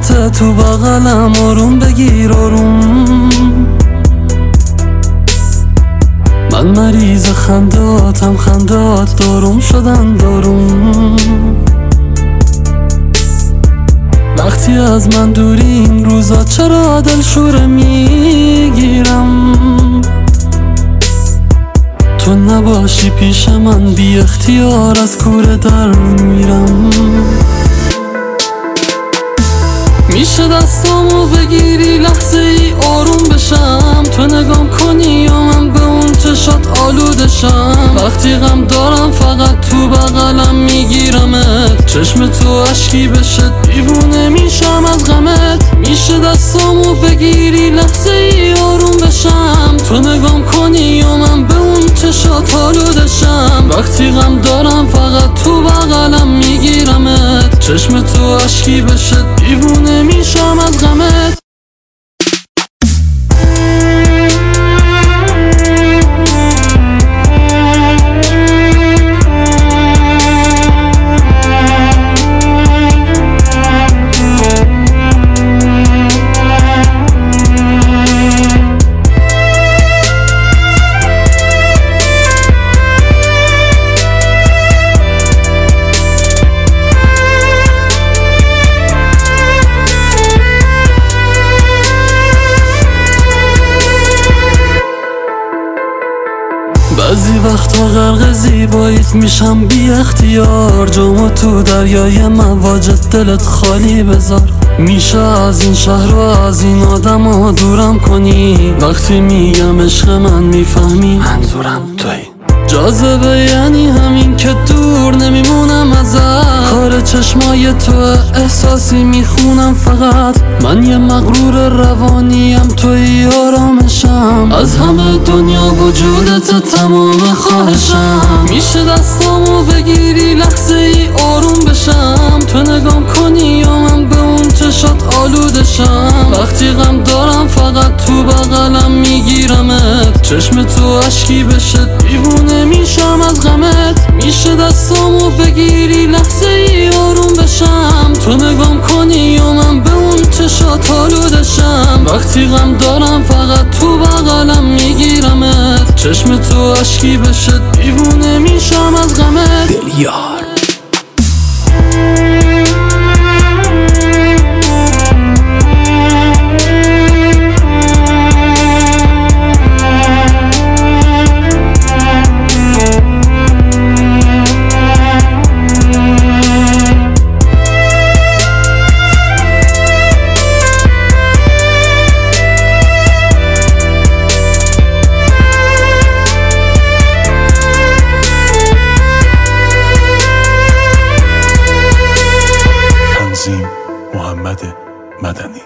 دستات تو بغلم آروم بگیر آروم. من مریض خنداتم خندات داروم شدن داروم. وقتی از من دوری این روزا چرا دلشوره میگیرم؟ تو نباشی پیش من بی اختیار از کوره در میرم. میشه دستامو بگیری لحظه ای آروم بشم، تو نگام کنی یا من به اون چشات آلودشم. وقتی غم دارم فقط تو بغلم میگیرمت، چشم تو اشکی بشه دیوونه میشم از غمت. میشه دستامو بگیری لحظه ای آروم بشم، تو نگام کنی یا من به اون چشات آلودشم. وقتی غم دارم فقط تو بغلم میگیرمت، چشم تو اشکی بشه دیوونه میشم از غمت. بعضی وقتا غرق زیباییت میشم بی اختیار، جامو تو دریای مواجت دلت خالی بذار. میشه از این شهر و از این آدم ها دورم کنی، وقتی میگم عشق من میفهمی منظورم توی. جاذبه یعنی همین که دور نمیمونم ازت، کار چشمای تو احساسی میخونم فقط. من یه مغرور روانیم توی آرامشم، از همه دنیا وجودت تمام خواهشم. میشه دستامو بگیری لحظه ای آروم بشم، تو نگام کنی یا من به اون چشات آلودشم. وقتی غم دارم فقط تو بغلم میگیرمت، چشم تو اشکی بشه دیوونه میشم از غمت. میشه دستامو بگیری لحظه ای آروم بشم، تو نگام کنی یا من به اون چشات آلودشم. وقتی غم دارم فقط تو بغلم میگیرمت، چشم تو اشکی بشه دیوونه میشم از غمت. دلیار محمد مدنی.